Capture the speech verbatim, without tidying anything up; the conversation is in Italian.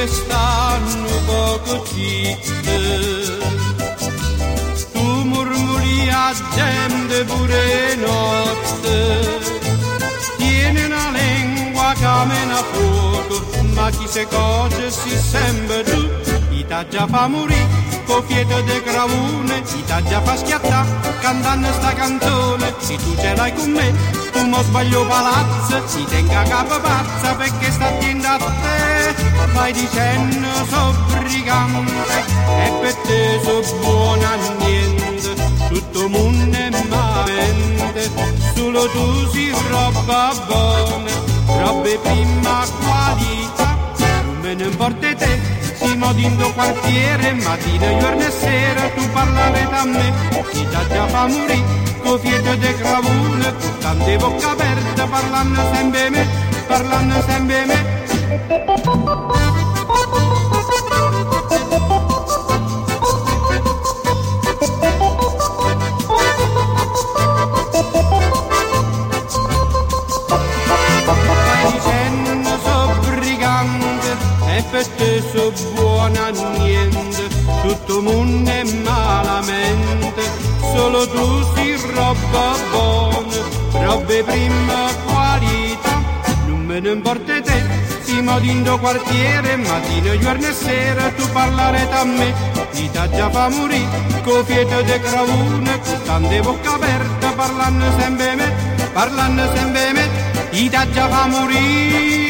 che stanno poco zitte. Tu murmuri a gente pure notte, tiene una lingua che mena fuoco, ma chi se cose si sembra tu, chi t'ha già fa morire. Con fiete de cravone, chi t'ha già fa schiattà, cantando sta canzone, se tu ce l'hai con me, tu mo sbaglio palazzo, si tenga capo pazza, perché sta attenta a te, vai dicendo so brigante, e per te so buona a niente, tutto mondo è mente, solo tu si roba buona, robe prima qualità, non me ne importa te. Siamo in do quartiere, mattina, giorno e sera, tu parlare da me, chi t'ha già fa morire, con fiete de cravone, con tante bocca aperte, parlando sempre me, parlando sempre me. E per te so buona a niente, tutto mondo è malamente, solo tu si roba buona, robe prima qualità, non me ne importa te, siamo in do quartiere, mattina, giorno e sera, tu parlare da me, chi t'ha già fa morire, con fiete de cravone, con tante bocca aperte, parlando sempre me, parlando sempre me, chi t'ha già fa morire.